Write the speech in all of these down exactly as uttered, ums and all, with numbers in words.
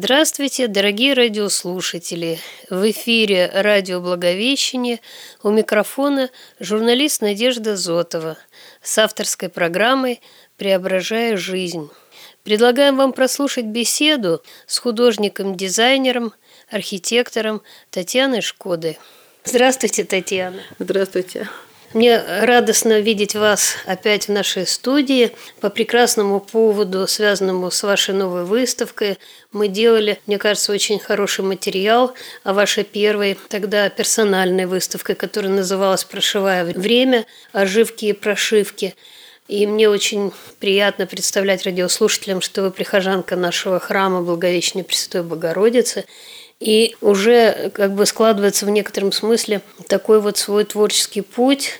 Здравствуйте, дорогие радиослушатели! В эфире радио «Благовещение», у микрофона журналист Надежда Зотова с авторской программой «Преображая жизнь». Предлагаем вам прослушать беседу с художником-дизайнером, архитектором Татьяной Шкодой. Здравствуйте, Татьяна! Здравствуйте! Мне радостно видеть вас опять в нашей студии по прекрасному поводу, связанному с вашей новой выставкой. Мы делали, мне кажется, очень хороший материал о вашей первой тогда персональной выставке, которая называлась «Прошивая время. Оживки и прошивки». И мне очень приятно представлять радиослушателям, что вы прихожанка нашего храма Благовещения Пресвятой Богородицы. И уже как бы складывается в некотором смысле такой вот свой творческий путь,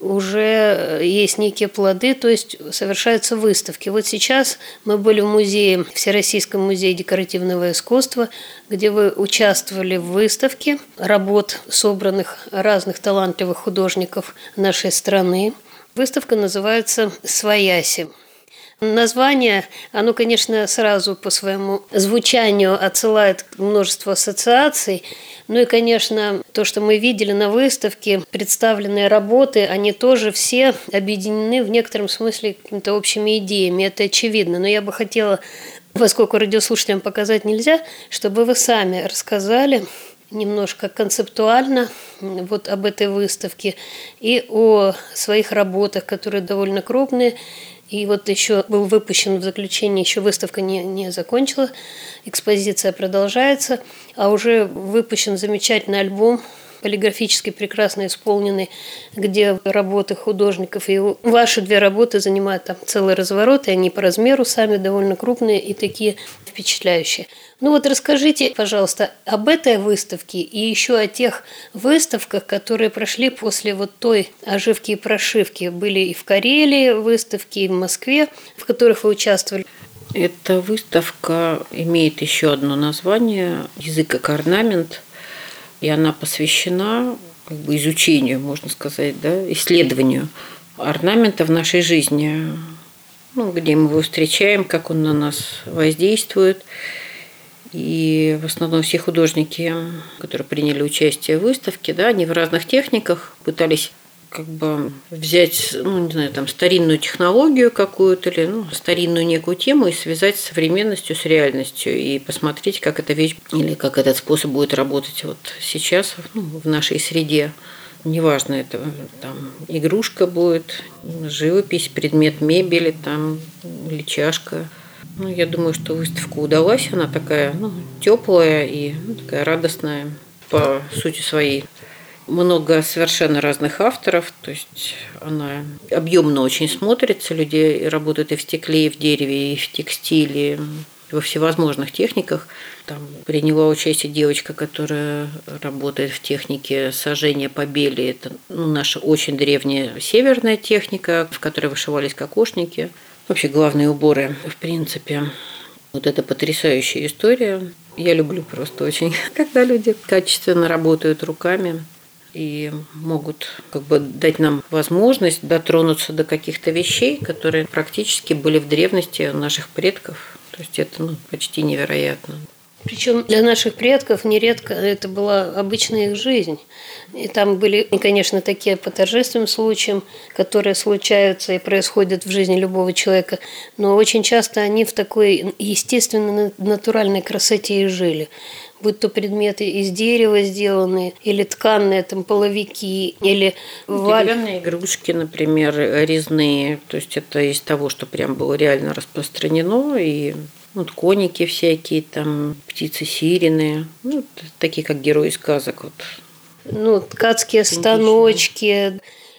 уже есть некие плоды, то есть совершаются выставки. Вот сейчас мы были в музее, Всероссийском музее декоративного искусства, где вы участвовали в выставке работ, собранных разных талантливых художников нашей страны. Выставка называется «Свояси». Название, оно, конечно, сразу по своему звучанию отсылает к множеству ассоциаций. Ну и, конечно, то, что мы видели на выставке, представленные работы, они тоже все объединены в некотором смысле какими-то общими идеями. Это очевидно. Но я бы хотела, поскольку радиослушателям показать нельзя, чтобы вы сами рассказали немножко концептуально вот об этой выставке и о своих работах, которые довольно крупные. И вот еще был выпущен в заключении, еще выставка не, не закончила, экспозиция продолжается, а уже выпущен замечательный альбом, полиграфически прекрасно исполненный, где работы художников. И ваши две работы занимают там целый разворот, и они по размеру сами довольно крупные и такие впечатляющие. Ну вот расскажите, пожалуйста, об этой выставке и еще о тех выставках, которые прошли после вот той оживки и прошивки. Были и в Карелии выставки, и в Москве, в которых вы участвовали. Эта выставка имеет еще одно название «Язык как орнамент», и она посвящена как бы изучению, можно сказать, да, исследованию орнамента в нашей жизни, ну, где мы его встречаем, как он на нас воздействует. И в основном все художники, которые приняли участие в выставке, да, они в разных техниках пытались как бы взять, ну, не знаю, там, старинную технологию какую-то или ну, старинную некую тему и связать с современностью, с реальностью и посмотреть, как эта вещь или как этот способ будет работать вот сейчас ну, в нашей среде. Неважно, это там игрушка будет, живопись, предмет мебели, там, или чашка. Ну, я думаю, что выставка удалась. Она такая ну, теплая и ну, такая радостная по сути своей. Много совершенно разных авторов. То есть она объемно очень смотрится. Люди работают и в стекле, и в дереве, и в текстиле, во всевозможных техниках. Там приняла участие девочка, которая работает в технике сожжения побели. Это ну, наша очень древняя северная техника, в которой вышивались кокошники. Вообще главные уборы, в принципе. Вот это потрясающая история. Я люблю просто очень, когда люди качественно работают руками и могут как бы дать нам возможность дотронуться до каких-то вещей, которые практически были в древности у наших предков. То есть это ну, почти невероятно. Причем для наших предков нередко это была обычная их жизнь. И там были, конечно, такие по торжественным случаям, которые случаются и происходят в жизни любого человека, но очень часто они в такой естественной, натуральной красоте и жили. Будь то предметы из дерева сделанные, или тканые там половики, или деревянные игрушки, например, резные. То есть это из того, что прям было реально распространено, и вот коники всякие, там птицы сирены, ну, такие как герои сказок. Вот. Ну, ткацкие станочки.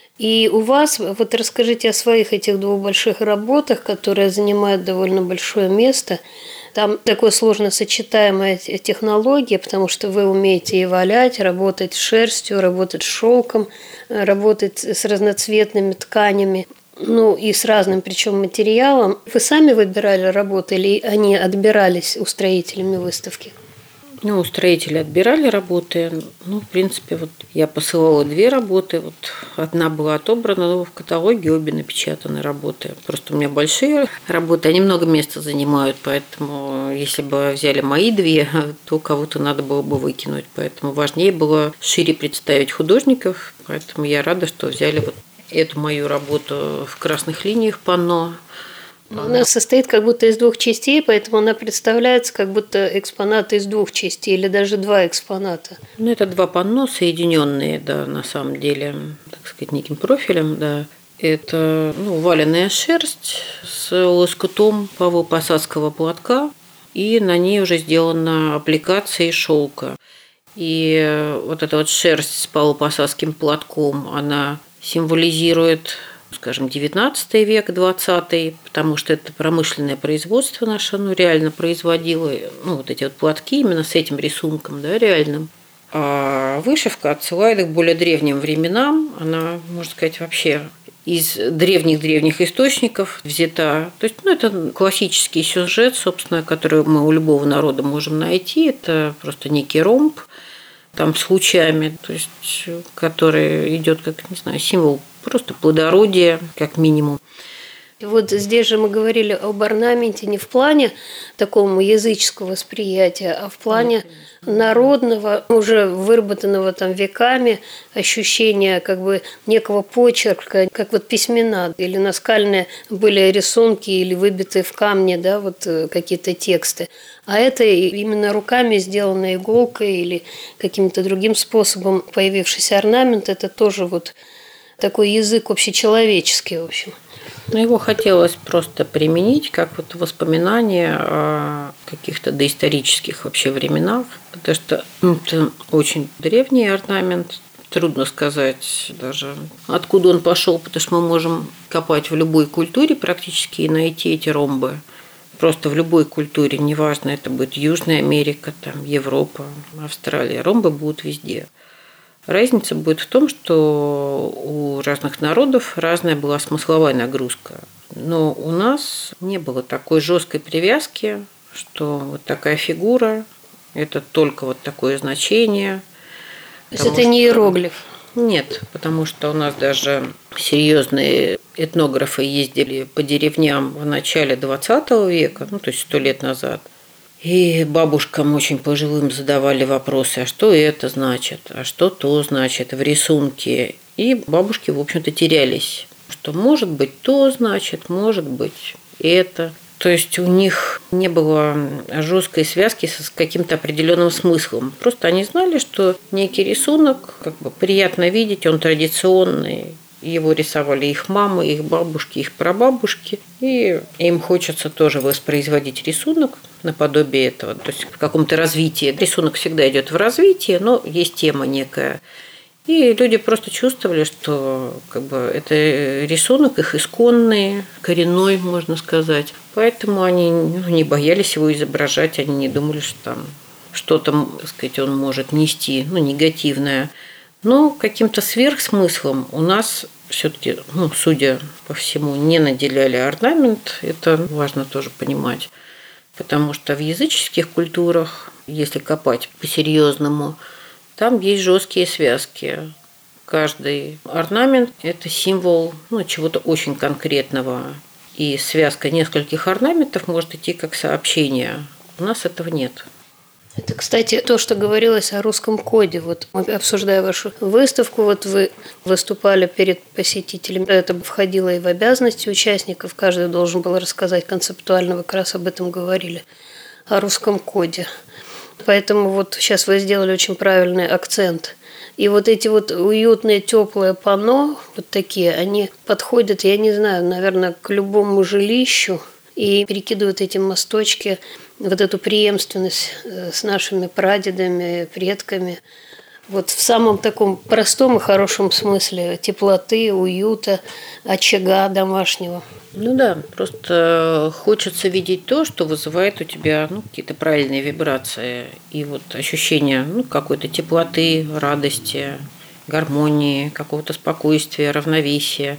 И у вас, вот расскажите о своих этих двух больших работах, которые занимают довольно большое место. Там такое сложно сочетаемая технология, потому что вы умеете и валять, работать с шерстью, работать с шелком, работать с разноцветными тканями. Ну и с разным причем материалом. Вы сами выбирали работы или они отбирались устроителями выставки? Ну, у строителей отбирали работы. Ну, в принципе, вот я посылала две работы. Вот одна была отобрана, но в каталоге обе напечатаны работы. Просто у меня большие работы, они много места занимают, поэтому если бы взяли мои две, то кого-то надо было бы выкинуть. Поэтому важнее было шире представить художников, поэтому я рада, что взяли вот эту мою работу в красных линиях панно. Она состоит как будто из двух частей, поэтому она представляется как будто экспонат из двух частей или даже два экспоната. Ну, это два панно, соединенные, да, на самом деле, так сказать, неким профилем, да. Это ну, валеная шерсть с лоскутом павлопосадского платка, и на ней уже сделана аппликация из шелка. И вот эта вот шерсть с павлопосадским платком, она символизирует, скажем, девятнадцатый век, двадцатый, потому что это промышленное производство наше, оно реально производило ну, вот эти вот платки именно с этим рисунком, да, реальным. А вышивка отсылает к более древним временам, она, можно сказать, вообще из древних-древних источников взята. То есть, ну, это классический сюжет, собственно, который мы у любого народа можем найти. Это просто некий ромб, там с лучами, то есть, который идет как, не знаю, символ просто плодородия, как минимум. Вот здесь же мы говорили об орнаменте не в плане такого языческого восприятия, а в плане народного, уже выработанного там веками ощущения как бы некого почерка, как вот письмена или наскальные были рисунки или выбитые в камне, да, вот какие-то тексты. А это именно руками сделанная иголкой или каким-то другим способом появившийся орнамент, это тоже вот такой язык общечеловеческий, в общем. Но его хотелось просто применить как вот воспоминания о каких-то доисторических вообще временах, потому что это очень древний орнамент. Трудно сказать даже, откуда он пошел, потому что мы можем копать в любой культуре практически и найти эти ромбы. Просто в любой культуре, неважно, это будет Южная Америка, там, Европа, Австралия, ромбы будут везде. Разница будет в том, что у разных народов разная была смысловая нагрузка. Но у нас не было такой жесткой привязки, что вот такая фигура – это только вот такое значение. То есть это не иероглиф? Нет, потому что у нас даже серьезные этнографы ездили по деревням в начале двадцатого века, ну то есть сто лет назад. И бабушкам очень пожилым задавали вопросы, а что это значит, а что то значит в рисунке. И бабушки, в общем-то, терялись, что может быть то значит, может быть это. То есть у них не было жесткой связки с каким-то определенным смыслом. Просто они знали, что некий рисунок как бы приятно видеть, он традиционный. Его рисовали их мамы, их бабушки, их прабабушки. И им хочется тоже воспроизводить рисунок наподобие этого. То есть в каком-то развитии. Рисунок всегда идет в развитии, но есть тема некая. И люди просто чувствовали, что как бы, это рисунок их исконный, коренной, можно сказать. Поэтому они ну, не боялись его изображать, они не думали, что там что-то, так сказать, он может нести, ну, негативное. Но каким-то сверхсмыслом у нас все-таки, ну, судя по всему, не наделяли орнамент. Это важно тоже понимать. Потому что в языческих культурах, если копать по-серьезному, там есть жесткие связки. Каждый орнамент – это символ ну, чего-то очень конкретного. И связка нескольких орнаментов может идти как сообщение. У нас этого нет. Это, кстати, то, что говорилось о русском коде. Вот обсуждая вашу выставку, вот вы выступали перед посетителями. Это входило и в обязанности участников. Каждый должен был рассказать концептуально, вы как раз об этом говорили, о русском коде. Поэтому вот сейчас вы сделали очень правильный акцент. И вот эти вот уютные, теплые панно, вот такие, они подходят, я не знаю, наверное, к любому жилищу и перекидывают эти мосточки, вот эту преемственность с нашими прадедами, предками. Вот в самом таком простом и хорошем смысле теплоты, уюта, очага домашнего. Ну да, просто хочется видеть то, что вызывает у тебя ну, какие-то правильные вибрации и вот ощущение ну, какой-то теплоты, радости, гармонии, какого-то спокойствия, равновесия.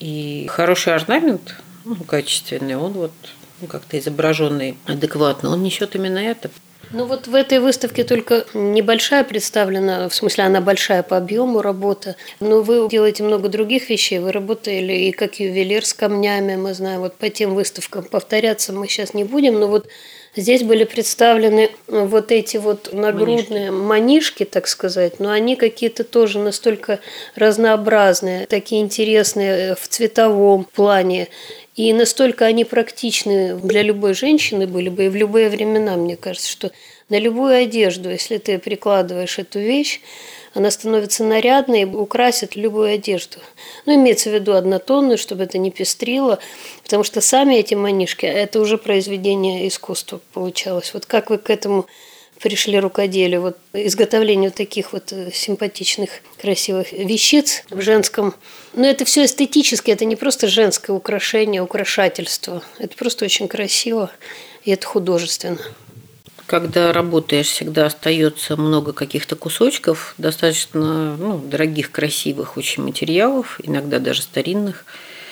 И хороший орнамент, ну, качественный, он вот ну, как-то изображенный адекватно, он несет именно это. Ну вот в этой выставке только небольшая представлена, в смысле она большая по объему работа, но вы делаете много других вещей, вы работали и как ювелир с камнями, мы знаем, вот по тем выставкам повторяться мы сейчас не будем, но вот здесь были представлены вот эти вот нагрудные манишки, манишки, так сказать, но они какие-то тоже настолько разнообразные, такие интересные в цветовом плане. И настолько они практичны для любой женщины были бы и в любые времена, мне кажется, что на любую одежду, если ты прикладываешь эту вещь, она становится нарядной и украсит любую одежду. Ну, имеется в виду однотонную, чтобы это не пестрило, потому что сами эти манишки – это уже произведение искусства получалось. Вот как вы к этому пришли рукоделию, вот изготовлению таких вот симпатичных, красивых вещиц в женском. Но это все эстетически, это не просто женское украшение, украшательство. Это просто очень красиво, и это художественно. Когда работаешь, всегда остается много каких-то кусочков, достаточно ну, дорогих, красивых очень материалов, иногда даже старинных.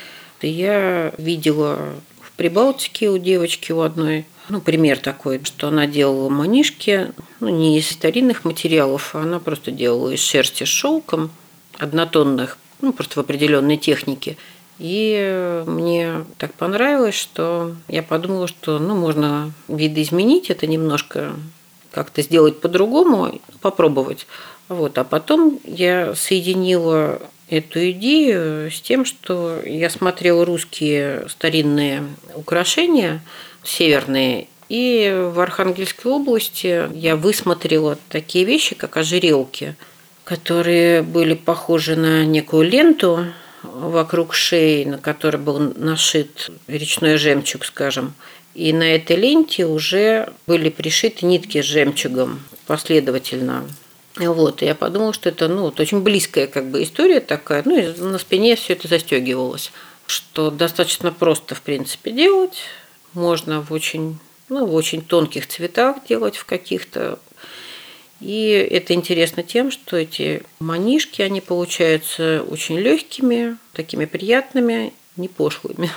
Я видела в Прибалтике у девочки у одной, ну, пример такой, что она делала манишки, ну, не из старинных материалов, а она просто делала из шерсти с шелком, однотонных, ну, просто в определенной технике. И мне так понравилось, что я подумала, что ну, можно видоизменить это немножко, как-то сделать по-другому, попробовать. Вот. А потом я соединила эту идею с тем, что я смотрела русские старинные украшения, северные, и в Архангельской области я высмотрела такие вещи, как ожерелки, которые были похожи на некую ленту вокруг шеи, на которой был нашит речной жемчуг, скажем. И на этой ленте уже были пришиты нитки с жемчугом последовательно. Вот, и я подумала, что это ну, вот очень близкая как бы история такая. Ну, и на спине все это застегивалось. Что достаточно просто, в принципе, делать. Можно в очень, ну, в очень тонких цветах делать в каких-то. И это интересно тем, что эти манишки, они получаются очень легкими, такими приятными, не пошлыми.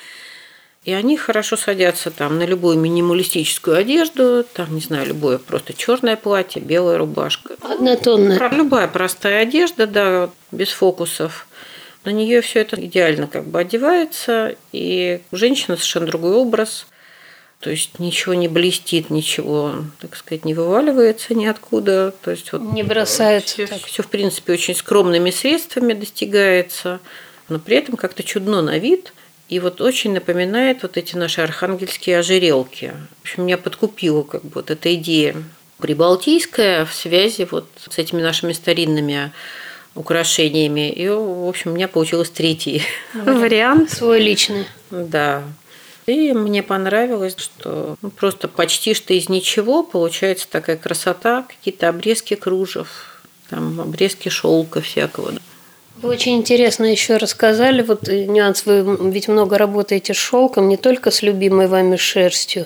И они хорошо садятся там на любую минималистическую одежду, там, не знаю, любое просто черное платье, белая рубашка. Однотонная. Любая простая одежда, да, без фокусов. На нее все это идеально как бы одевается, и у женщины совершенно другой образ. То есть ничего не блестит, ничего, так сказать, не вываливается ниоткуда. То есть вот не бросается. Все, все, в принципе, очень скромными средствами достигается, но при этом как-то чудно на вид. И вот очень напоминает вот эти наши архангельские ожерелки. В общем, меня подкупила как бы вот эта идея прибалтийская в связи вот с этими нашими старинными украшениями. И, в общем, у меня получился третий вариант. Свой личный. Да. И мне понравилось, что ну, просто почти что из ничего получается такая красота, какие-то обрезки кружев, там, обрезки шелка всякого. Вы очень интересно еще рассказали, вот нюанс, вы ведь много работаете с шелком, не только с любимой вами шерстью.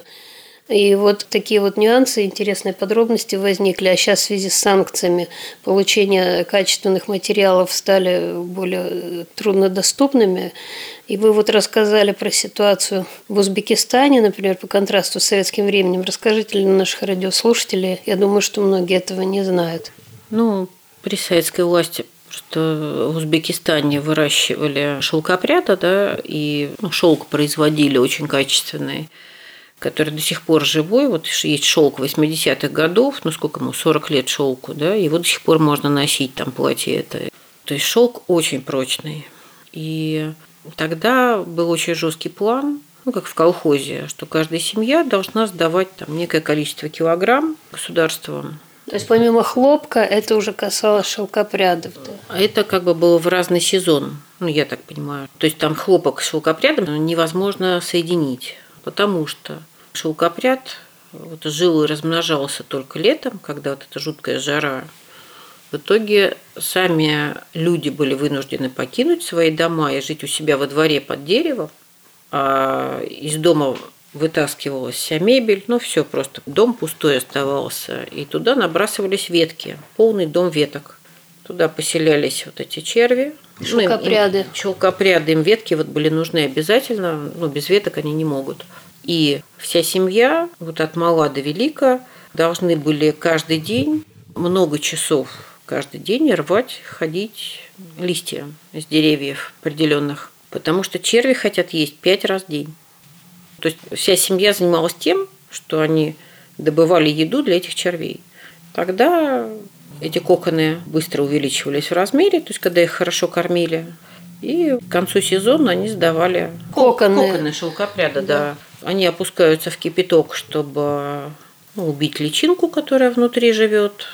И вот такие вот нюансы, интересные подробности возникли. А сейчас в связи с санкциями получение качественных материалов стали более труднодоступными. И вы вот рассказали про ситуацию в Узбекистане, например, по контрасту с советским временем. Расскажите для наших радиослушателей. Я думаю, что многие этого не знают. Ну, при советской власти просто в Узбекистане выращивали шелкопряда, да, и ну, шелк производили очень качественный, который до сих пор живой. Вот есть шелк восьмидесятых годов, ну сколько ему, сорок лет шелку, да, его до сих пор можно носить, там платье это. То есть шелк очень прочный. И тогда был очень жесткий план, ну как в колхозе, что каждая семья должна сдавать там некое количество килограмм государством. То есть помимо хлопка это уже касалось шелкопрядов, да? А это как бы было в разный сезон, ну я так понимаю. То есть там хлопок с шелкопрядом невозможно соединить, потому что шелкопряд вот, жил и размножался только летом, когда вот эта жуткая жара. В итоге сами люди были вынуждены покинуть свои дома и жить у себя во дворе под деревом, а из дома вытаскивалась вся мебель, ну все, просто дом пустой оставался, и туда набрасывались ветки, полный дом веток. Туда поселялись вот эти черви. Шелкопряды. Ну, им, шелкопряды, им ветки вот были нужны обязательно, ну без веток они не могут. И вся семья, вот от мала до велика, должны были каждый день, много часов каждый день рвать, ходить листья с деревьев определенных, потому что черви хотят есть пять раз в день. То есть вся семья занималась тем, что они добывали еду для этих червей. Тогда эти коконы быстро увеличивались в размере, то есть когда их хорошо кормили, и к концу сезона они сдавали коконы, коконы шелкопряда, да. да. Они опускаются в кипяток, чтобы ну, убить личинку, которая внутри живет,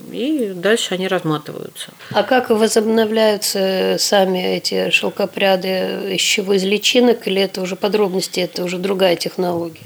и дальше они разматываются. А как возобновляются сами эти шелкопряды? Из чего? Из личинок или это уже подробности, это уже другая технология?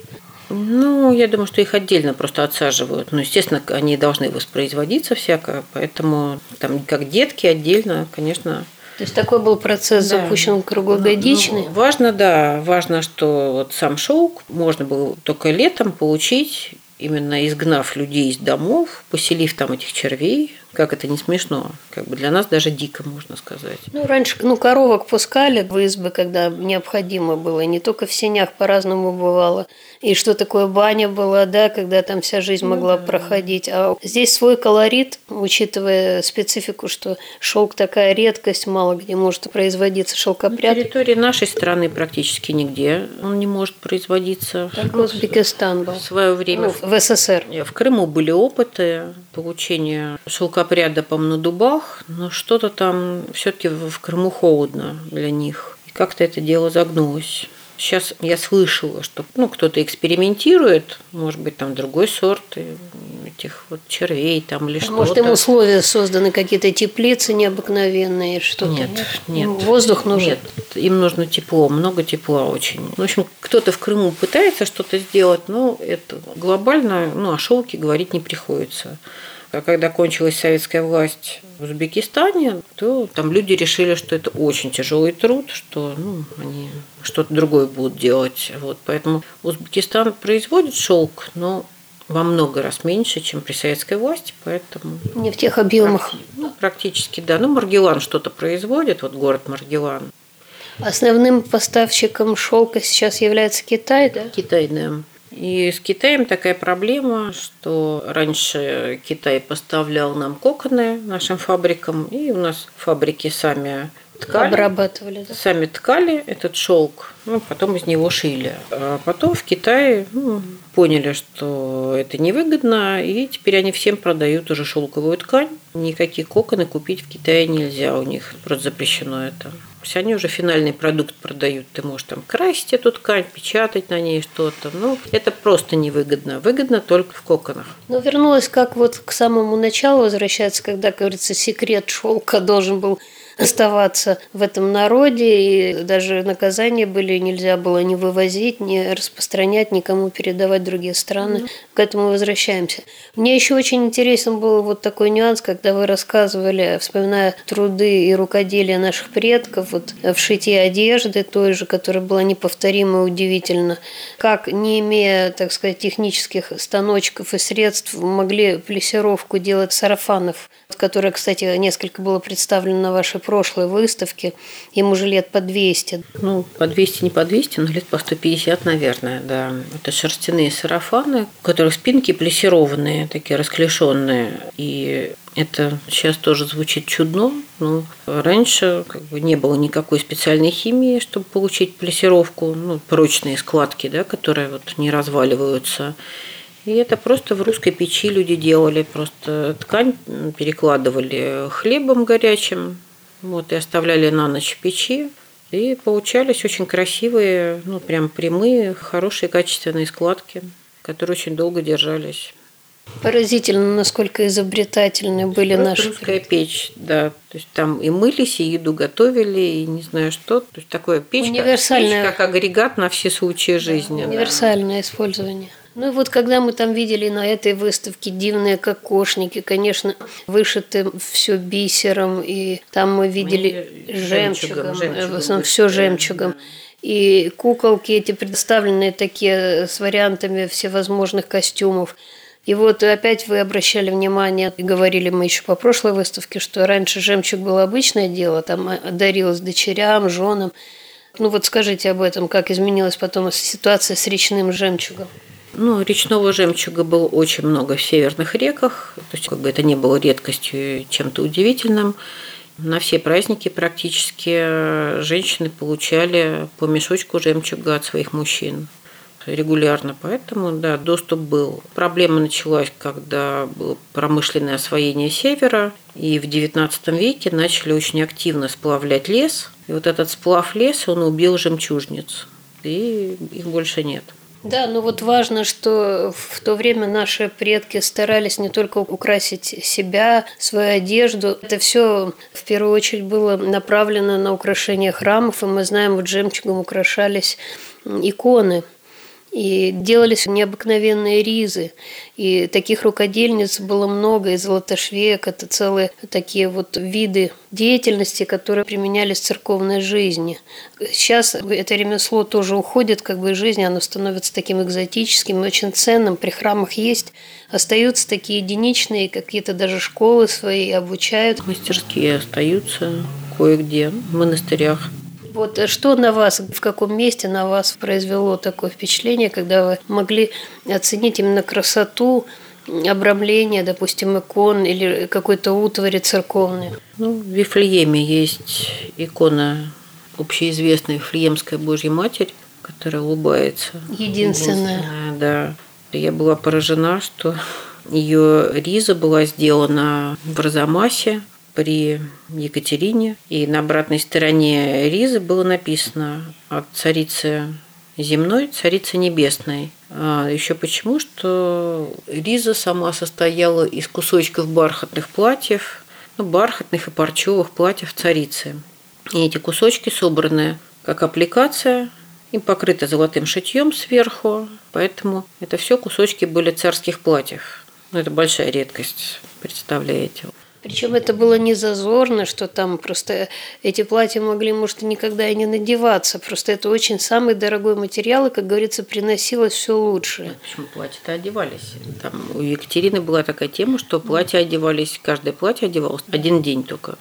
Ну, я думаю, что их отдельно просто отсаживают. Ну, естественно, они должны воспроизводиться всякое, поэтому там как детки отдельно, конечно. То есть такой был процесс да. запущен круглогодичный? Ну, важно, да, важно, что вот сам шелк можно было только летом получить, именно изгнав людей из домов, поселив там этих червей. Как это не смешно, как бы для нас даже дико, можно сказать. Ну, раньше ну, коровок пускали в избы, когда необходимо было, не только в сенях по-разному бывало. И что такое баня была, да, когда там вся жизнь могла ну, да. проходить. А здесь свой колорит, учитывая специфику, что шелк такая редкость, мало где может производиться шелкопряд. На территории нашей страны практически нигде он не может производиться. Только Узбекистан был. В свое время. Ну, в СССР. В Крыму были опыты получения шелкопряда, по-моему, на дубах, но что-то там все-таки в Крыму холодно для них. И как-то это дело загнулось. Сейчас я слышала, что ну, кто-то экспериментирует, может быть, там другой сорт этих вот червей там или что-то. Может, им условия созданы, какие-то теплицы необыкновенные, что-то? Нет, нет. Воздух нужен? Нет, им нужно тепло, много тепла очень. В общем, кто-то в Крыму пытается что-то сделать, но это глобально, ну, о шелке говорить не приходится. А когда кончилась советская власть в Узбекистане, то там люди решили, что это очень тяжелый труд, что ну, они что-то другое будут делать. Вот. Поэтому Узбекистан производит шелк, но во много раз меньше, чем при советской власти, поэтому... Не в тех объемах. Ну, практически, да. Ну, Маргилан что-то производит, вот город Маргилан. Основным поставщиком шелка сейчас является Китай, да? Китай, да. И с Китаем такая проблема, что раньше Китай поставлял нам коконы нашим фабрикам, и у нас фабрики сами ткали, обрабатывали, да? сами ткали этот шелк, ну, потом из него шили. А потом в Китае ну, поняли, что это невыгодно, и теперь они всем продают уже шелковую ткань. Никакие коконы купить в Китае нельзя, у них просто запрещено это. То есть они уже финальный продукт продают. Ты можешь там красить эту ткань, печатать на ней что-то. Ну, это просто невыгодно. Выгодно только в коконах. Но вернулась как вот к самому началу возвращается, когда, как говорится, секрет шелка должен был оставаться в этом народе, и даже наказания были, нельзя было ни вывозить, ни распространять, никому передавать в другие страны. Mm-hmm. К этому возвращаемся. Мне еще очень интересен был вот такой нюанс, когда вы рассказывали, вспоминая труды и рукоделие наших предков, вот в шитье одежды той же, которая была неповторима и удивительна, как, не имея, так сказать, технических станочков и средств, могли плессировку делать сарафанов, которая, кстати, несколько было представлено на вашей прошлой выставке, ему уже лет по двести. Ну, по двести, не по двести, но лет по сто пятьдесят, наверное, да. Это шерстяные сарафаны, у которых спинки плессированные, такие расклешенные. И это сейчас тоже звучит чудно, но раньше как бы не было никакой специальной химии, чтобы получить плессировку, ну, прочные складки, да, которые вот не разваливаются. И это просто в русской печи люди делали, просто ткань перекладывали хлебом горячим, вот, и оставляли на ночь в печи. И получались очень красивые, ну, прям прямые, хорошие, качественные складки, которые очень долго держались. Поразительно, насколько изобретательны были просто наши. Русская печь, да. То есть там и мылись, и еду готовили, и не знаю что. То есть такое печь, универсальное, печь как агрегат на все случаи жизни. Универсальное да. использование. Ну и вот когда мы там видели на этой выставке дивные кокошники, конечно, вышиты все бисером, и там мы видели мы жемчугом, жемчугом, в основном все жемчугом. И куколки эти представленные такие с вариантами всевозможных костюмов. И вот опять вы обращали внимание, и говорили мы еще по прошлой выставке, что раньше жемчуг было обычное дело, там дарилось дочерям, женам. Ну вот скажите об этом, как изменилась потом ситуация с речным жемчугом. Ну, речного жемчуга было очень много в северных реках. То есть, как бы это не было редкостью, чем-то удивительным. На все праздники практически женщины получали по мешочку жемчуга от своих мужчин регулярно. Поэтому, да, доступ был. Проблема началась, когда было промышленное освоение севера. И в девятнадцатом веке начали очень активно сплавлять лес. И вот этот сплав леса, он убил жемчужниц. И их больше нет. Да, но вот важно, что в то время наши предки старались не только украсить себя, свою одежду. Это все в первую очередь было направлено на украшение храмов, и мы знаем, вот жемчугом украшались иконы. И делались необыкновенные ризы. И таких рукодельниц было много, и золотошвеек – это целые такие вот виды деятельности, которые применялись в церковной жизни. Сейчас это ремесло тоже уходит как бы из жизни, оно становится таким экзотическим и очень ценным. При храмах есть, остаются такие единичные, какие-то даже школы свои обучают. Мастерские остаются кое-где в монастырях. Вот что на вас, в каком месте на вас произвело такое впечатление, когда вы могли оценить именно красоту обрамления, допустим, икон или какой-то утвари церковной? Ну, в Вифлееме есть икона общеизвестная Вифлеемская Божья Матерь, которая улыбается. Единственная. Единственная, да. Я была поражена, что ее риза была сделана в Арзамасе при Екатерине. И на обратной стороне ризы было написано от царицы земной, царицы небесной. А еще почему? Что риза сама состояла из кусочков бархатных платьев, ну, бархатных и парчевых платьев царицы. И эти кусочки собраны как аппликация и покрыты золотым шитьем сверху, поэтому это все кусочки были царских платьев. Ну, это большая редкость, представляете. Причем это было не зазорно, что там просто эти платья могли, может, и никогда и не надеваться. Просто это очень самый дорогой материал, и, как говорится, приносилось все лучшее. Почему платья-то одевались? Там у Екатерины была такая тема, что платья одевались, каждое платье одевалось один день только.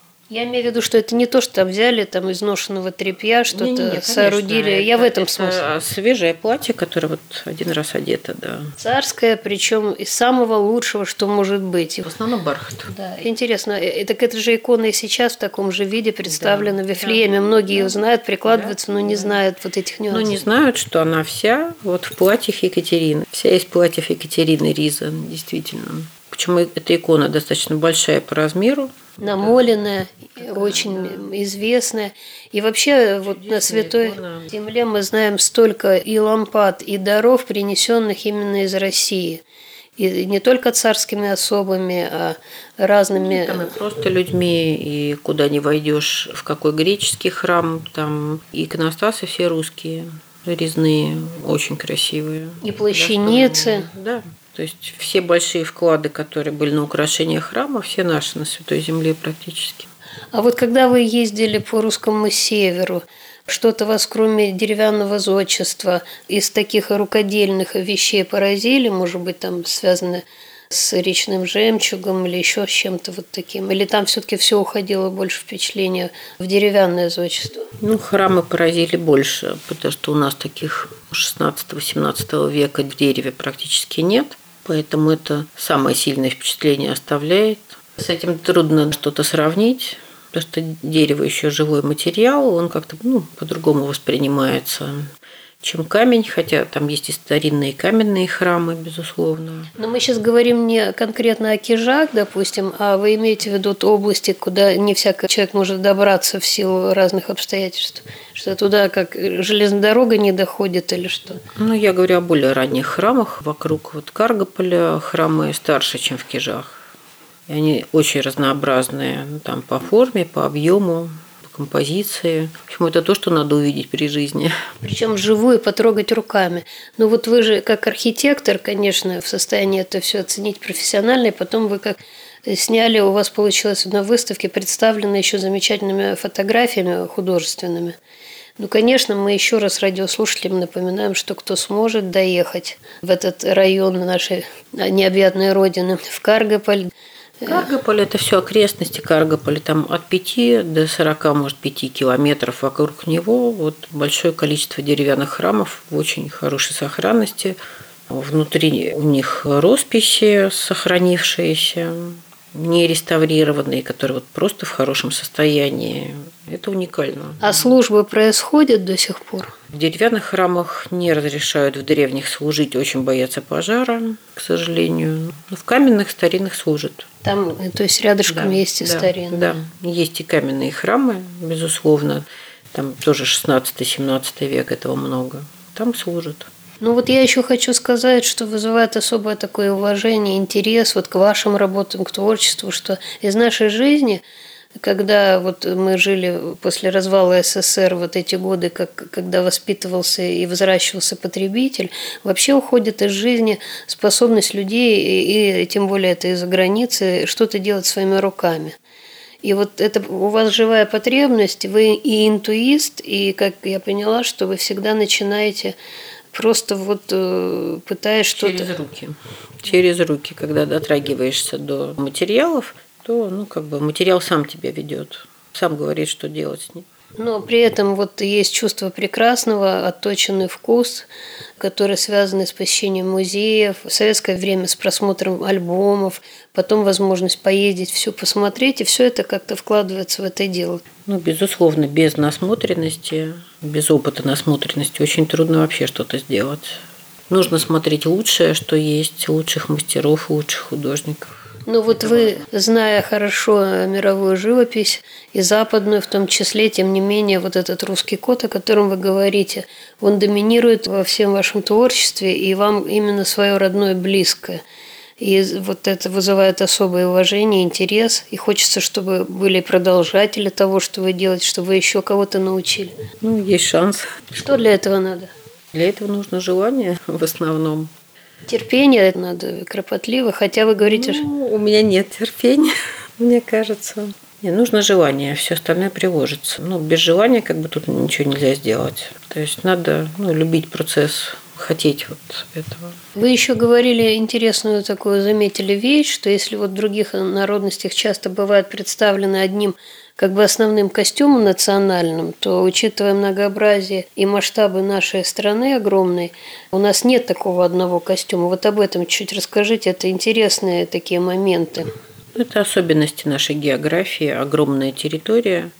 Я имею в виду, что это не то, что там взяли там изношенного тряпья, что-то не, не, не, соорудили. Конечно, Я это, в этом это смысле. Свежее платье, которое вот один раз одето, да. Царское, причем из самого лучшего, что может быть. В основном бархат. Да. Интересно, так это же икона и сейчас в таком же виде представлена, да, в Вифлееме. Да, Многие да, ее знают, прикладываются, да, но не, да, знают вот этих нюансов. Но не знают, что она вся вот в платьях Екатерины. Вся из платьев Екатерины риза, действительно. Почему эта икона достаточно большая по размеру. Намоленная, да, очень, да, известная. И вообще вот на Святой икона. Земле мы знаем столько и лампад, и даров, принесенных именно из России. И не только царскими особами, а разными... Там и просто людьми, и куда не войдешь, в какой греческий храм, там иконостасы все русские, резные, очень красивые. И плащаницы. Да. То есть все большие вклады, которые были на украшение храма, все наши на Святой Земле практически. А вот когда вы ездили по русскому северу, что-то вас, кроме деревянного зодчества, из таких рукодельных вещей поразили, может быть, там связано с речным жемчугом или еще с чем-то вот таким? Или там все-таки все уходило больше впечатления в деревянное зодчество? Ну, храмы поразили больше, потому что у нас таких шестнадцатого-семнадцатого века в дереве практически нет. Поэтому это самое сильное впечатление оставляет. С этим трудно что-то сравнить, потому что дерево еще живой материал, он как-то ну, по-другому воспринимается, чем камень, хотя там есть и старинные каменные храмы, безусловно. Но мы сейчас говорим не конкретно о Кижах, допустим, а вы имеете в виду области, куда не всякий человек может добраться в силу разных обстоятельств? Что туда как железная дорога не доходит или что? Ну, я говорю о более ранних храмах. Вокруг вот Каргополя храмы старше, чем в Кижах. И они очень разнообразные, ну, там по форме, по объему, композиции. В общем, это то, что надо увидеть при жизни. Причем вживую потрогать руками. Ну вот вы же как архитектор, конечно, в состоянии это все оценить профессионально, и потом вы как сняли, у вас получилось на выставке представлено еще замечательными фотографиями художественными. Ну, конечно, мы еще раз радиослушателям напоминаем, что кто сможет доехать в этот район нашей необъятной родины, в Каргополь. Каргополь – это все окрестности Каргополя. Там от пяти до сорока, может, пяти километров вокруг него вот большое количество деревянных храмов в очень хорошей сохранности, Внутри у них росписи сохранившиеся, не реставрированные, которые вот просто в хорошем состоянии. Это уникально. А службы происходят до сих пор? В деревянных храмах не разрешают в древних служить, очень боятся пожара, к сожалению. Но в каменных старинных служат. Там, то есть рядышком Да, есть и да, старинные? Да, есть и каменные храмы, безусловно. Там тоже шестнадцатый-семнадцатый век, этого много. Там служат. Ну вот я еще хочу сказать, что вызывает особое такое уважение, интерес вот к вашим работам, к творчеству, что из нашей жизни, когда вот мы жили после развала СССР, вот эти годы, как, когда воспитывался и взращивался потребитель, вообще уходит из жизни способность людей, и, и тем более это из-за границы, что-то делать своими руками. И вот это у вас живая потребность, вы и интуист, и, как я поняла, что вы всегда начинаете просто вот э, пытаясь что-то... Через руки. Через руки, когда дотрагиваешься до материалов, то ну, как бы материал сам тебя ведет, сам говорит, что делать с ним. Но при этом вот есть чувство прекрасного, отточенный вкус, который связан с посещением музеев, в советское время с просмотром альбомов, потом возможность поездить, все посмотреть, и все это как-то вкладывается в это дело. Ну, безусловно, без насмотренности, без опыта насмотренности очень трудно вообще что-то сделать. Нужно смотреть лучшее, что есть, лучших мастеров, лучших художников. Ну вот вы, зная хорошо мировую живопись и западную в том числе, тем не менее, вот этот русский код, о котором вы говорите, он доминирует во всем вашем творчестве, и вам именно свое родное близкое. И вот это вызывает особое уважение, интерес, и хочется, чтобы были продолжатели того, что вы делаете, чтобы вы еще кого-то научили. Ну, есть шанс. Что для этого надо? Для этого нужно желание в основном. Терпение надо кропотливо, хотя вы говорите... Ну, у меня нет терпения, мне кажется. Не, нужно желание, все остальное приложится. Ну, без желания как бы тут ничего нельзя сделать. То есть надо ну, любить процесс, хотеть вот этого. Вы еще говорили интересную такую, заметили вещь, что если вот в других народностях часто бывает представлены одним как бы основным костюмом национальным, то, учитывая многообразие и масштабы нашей страны огромной, у нас нет такого одного костюма. Вот об этом чуть расскажите, это интересные такие моменты. Это особенности нашей географии, огромная территория,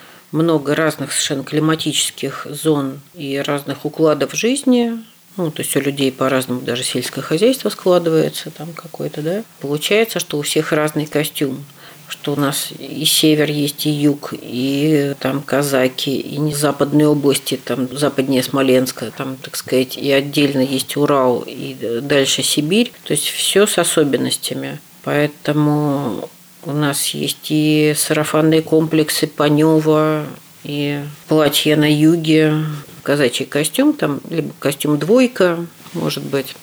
много разных совершенно климатических зон и разных укладов жизни. Ну, то есть у людей по-разному даже сельское хозяйство складывается там какое-то, да. Получается, что у всех разный костюм. Что у нас и север есть, и юг, и там казаки, и не западные области, там западнее Смоленска, там, так сказать, и отдельно есть Урал, и дальше Сибирь. То есть все с особенностями. Поэтому у нас есть и сарафанные комплексы Панёва, и платья на юге, казачий костюм, там либо костюм двойка, может быть.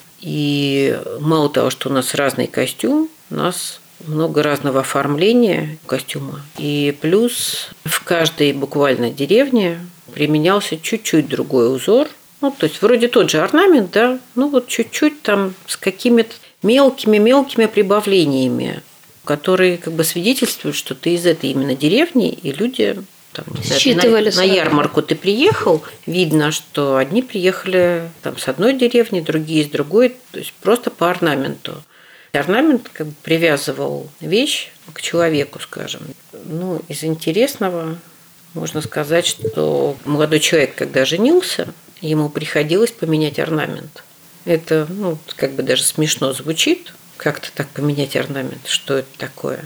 И мало того, что у нас разный костюм, у нас много разного оформления костюма. И плюс в каждой буквально деревне применялся чуть-чуть другой узор. Ну, то есть вроде тот же орнамент, да, ну вот чуть-чуть там с какими-то мелкими-мелкими прибавлениями, которые как бы свидетельствуют, что ты из этой именно деревни, и люди там, считывали на, на ярмарку ты приехал, видно, что одни приехали там, с одной деревни, другие с другой, то есть просто по орнаменту. Орнамент как бы привязывал вещь к человеку, скажем. Ну, из интересного можно сказать, что молодой человек, когда женился, ему приходилось поменять орнамент. Это, ну, как бы даже смешно звучит, как-то так поменять орнамент, что это такое.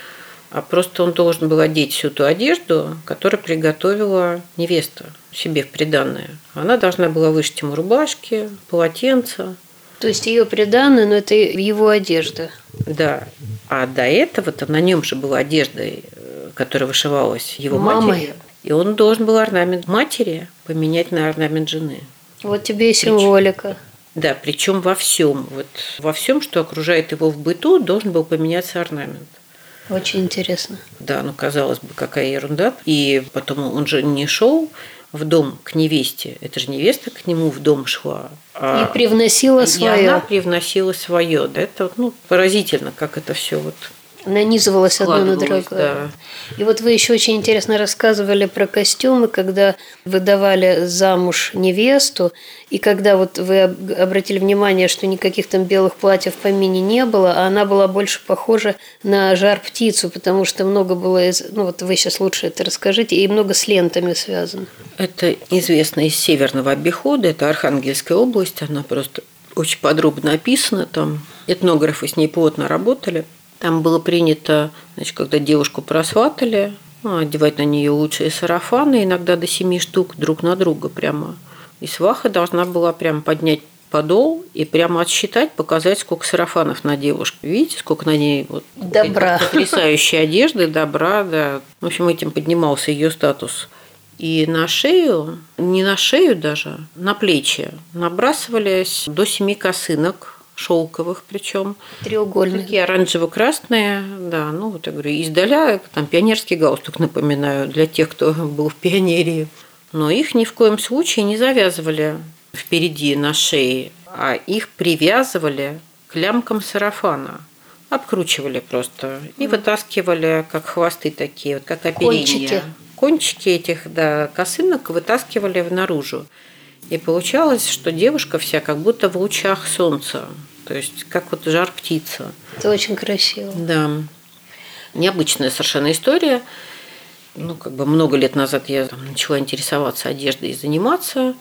А просто он должен был одеть всю ту одежду, которую приготовила невеста себе в приданое. Она должна была вышить ему рубашки, полотенца. То есть ее приданное, но это его одежда. Да. А до этого-то на нем же была одежда, которая вышивалась его Мамой. матерью. И он должен был орнамент матери поменять на орнамент жены. Вот тебе и символика. Да, причем во всем. Вот во всем, что окружает его в быту, должен был поменяться орнамент. Очень интересно. Да, ну казалось бы, какая ерунда. И потом он же не шел в дом к невесте. Это же невеста к нему в дом шла. А... И привносила свое. И она привносила свое. Да, это ну, поразительно, как это все вот нанизывалось одно на другое. Да. И вот вы еще очень интересно рассказывали про костюмы, когда выдавали замуж невесту, и когда вот вы обратили внимание, что никаких там белых платьев в помине не было, а она была больше похожа на жар-птицу, потому что много было из... Ну вот вы сейчас лучше это расскажите, и много с лентами связано. Это известно из северного обихода, это Архангельская область, она просто очень подробно описана, там этнографы с ней плотно работали. Там было принято, значит, когда девушку просватали, ну, одевать на нее лучшие сарафаны, иногда до семи штук друг на друга прямо. И сваха должна была прямо поднять подол и прямо отсчитать, показать, сколько сарафанов на девушке. Видите, сколько на ней вот добра. Потрясающей одежды, добра, да. В общем, этим поднимался ее статус. И на шею, не на шею даже, на плечи набрасывались до семи косынок, шелковых причем. Треугольные. Такие оранжево-красные, да, ну вот я говорю, издаля там пионерский галстук, напоминаю, для тех, кто был в пионерии. Но их ни в коем случае не завязывали впереди на шее, а их привязывали к лямкам сарафана. Обкручивали просто и вытаскивали, как хвосты такие, вот как оперение. Кончики. Кончики этих, да, косынок вытаскивали наружу. И получалось, что девушка вся как будто в лучах солнца. То есть, как вот жар-птица. Это очень красиво. Да. Необычная совершенно история. Ну, как бы много лет назад я там начала интересоваться одеждой и заниматься.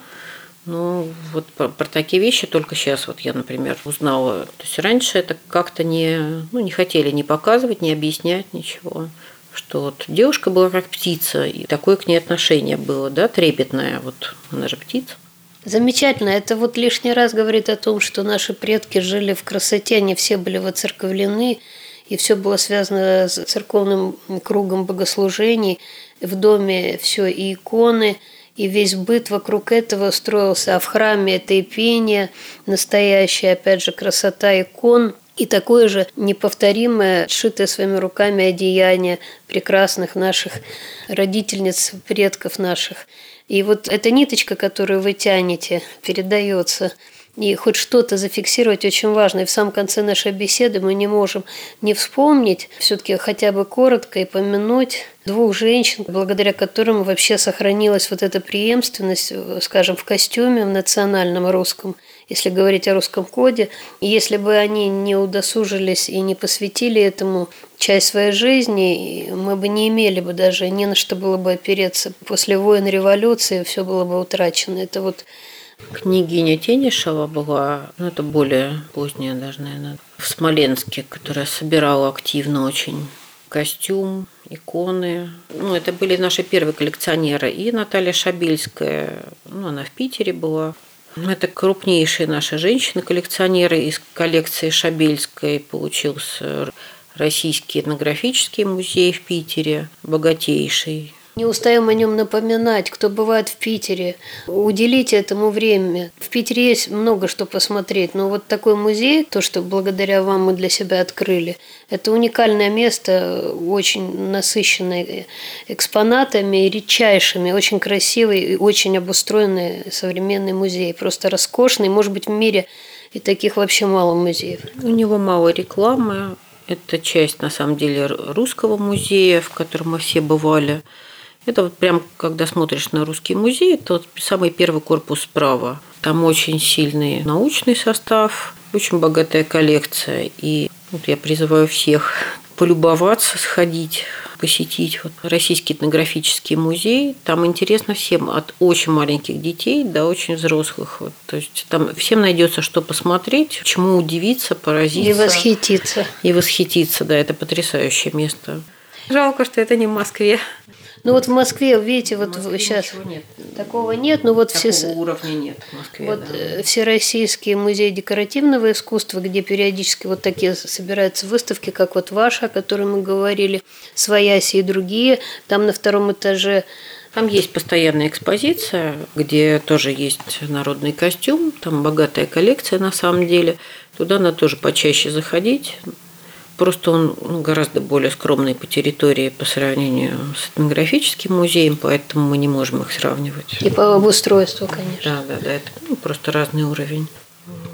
Ну, вот про, про такие вещи только сейчас вот я, например, узнала. То есть, раньше это как-то не, ну, не хотели ни показывать, ни объяснять ничего. Что вот девушка была как птица, и такое к ней отношение было, да, трепетное. Вот она же птица. Замечательно. Это вот лишний раз говорит о том, что наши предки жили в красоте, они все были воцерковлены, и все было связано с церковным кругом богослужений. В доме все и иконы, и весь быт вокруг этого строился. А в храме это и пение настоящее, опять же, красота икон. И такое же неповторимое, сшитое своими руками одеяние прекрасных наших родительниц, предков наших. И вот эта ниточка, которую вы тянете, передается. И хоть что-то зафиксировать очень важно. И в самом конце нашей беседы мы не можем не вспомнить, все-таки хотя бы коротко и помянуть двух женщин, благодаря которым вообще сохранилась вот эта преемственность, скажем, в костюме, в национальном русском, если говорить о русском коде. И если бы они не удосужились и не посвятили этому часть своей жизни, мы бы не имели бы даже, не на что было бы опереться. После войн, революции все было бы утрачено. Это вот княгиня Тенишева была, ну это более поздняя даже, наверное, в Смоленске, которая собирала активно очень костюм, иконы. Ну, это были наши первые коллекционеры. И Наталья Шабельская, ну, она в Питере была. Это крупнейшие наши женщины-коллекционеры. Из коллекции Шабельской получился Российский этнографический музей в Питере, богатейший. Не устаем о нем напоминать, кто бывает в Питере. Уделите этому время. В Питере есть много что посмотреть, но вот такой музей, то, что благодаря вам мы для себя открыли, это уникальное место, очень насыщенное экспонатами, редчайшими, очень красивый и очень обустроенный современный музей. Просто роскошный, может быть, в мире и таких вообще мало музеев. У него мало рекламы. Это часть, на самом деле, русского музея, в котором мы все бывали. Это вот прям, когда смотришь на русский музей, это вот самый первый корпус справа. Там очень сильный научный состав, очень богатая коллекция. И вот я призываю всех полюбоваться, сходить, посетить вот Российский этнографический музей. Там интересно всем, от очень маленьких детей до очень взрослых. Вот. То есть там всем найдется что посмотреть, чему удивиться, поразиться. И восхититься. И восхититься, да, это потрясающее место. Жалко, что это не в Москве. Ну вот в Москве, видите, вот в Москве сейчас нет. такого нет, но вот такого все уровня нет в Москве. Вот да. Всероссийский музей декоративного искусства, где периодически вот такие собираются выставки, как вот ваша, о которой мы говорили, «Свояси» и другие. Там на втором этаже. Там есть постоянная экспозиция, где тоже есть народный костюм, там богатая коллекция на самом деле. Туда надо тоже почаще заходить. Просто он ну, гораздо более скромный по территории по сравнению с этнографическим музеем, поэтому мы не можем их сравнивать. И по обустройству, конечно. Да, да, да, это ну, просто разный уровень.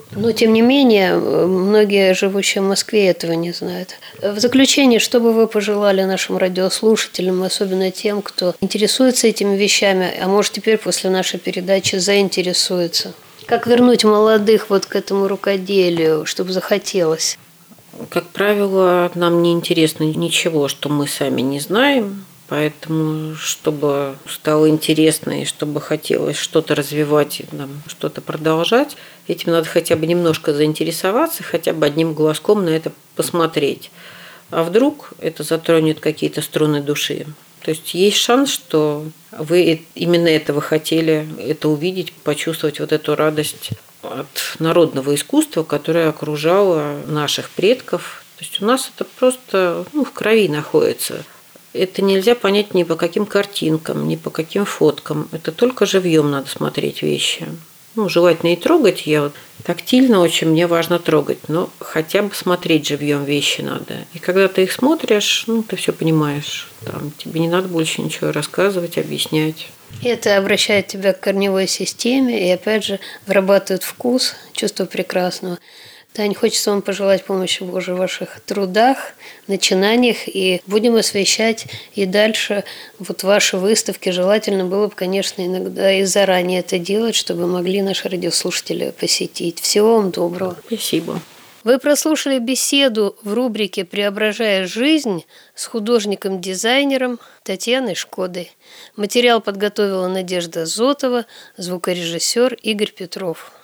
Но, тем не менее, многие, живущие в Москве, этого не знают. В заключение, что бы вы пожелали нашим радиослушателям, особенно тем, кто интересуется этими вещами, а может, теперь после нашей передачи заинтересуется? Как вернуть молодых вот к этому рукоделию, чтобы захотелось? Как правило, нам не интересно ничего, что мы сами не знаем. Поэтому, чтобы стало интересно и чтобы хотелось что-то развивать и нам что-то продолжать, этим надо хотя бы немножко заинтересоваться, хотя бы одним глазком на это посмотреть. А вдруг это затронет какие-то струны души? То есть есть шанс, что вы именно этого хотели, это увидеть, почувствовать вот эту радость от народного искусства, которое окружало наших предков. То есть у нас это просто ну, в крови находится. Это нельзя понять ни по каким картинкам, ни по каким фоткам. Это только живьем надо смотреть вещи. Ну, желательно и трогать. Я вот тактильно очень, мне важно трогать, но хотя бы смотреть живьем вещи надо. И когда ты их смотришь, ну, ты все понимаешь. Там, тебе не надо больше ничего рассказывать, объяснять. Это обращает тебя к корневой системе и, опять же, вырабатывает вкус, чувство прекрасного. Тань, хочется вам пожелать помощи Божией в ваших трудах, начинаниях, и будем освещать и дальше вот ваши выставки. Желательно было бы, конечно, иногда и заранее это делать, чтобы могли наши радиослушатели посетить. Всего вам доброго. Спасибо. Вы прослушали беседу в рубрике «Преображая жизнь» с художником-дизайнером Татьяной Шкодой. Материал подготовила Надежда Зотова, звукорежиссер Игорь Петров.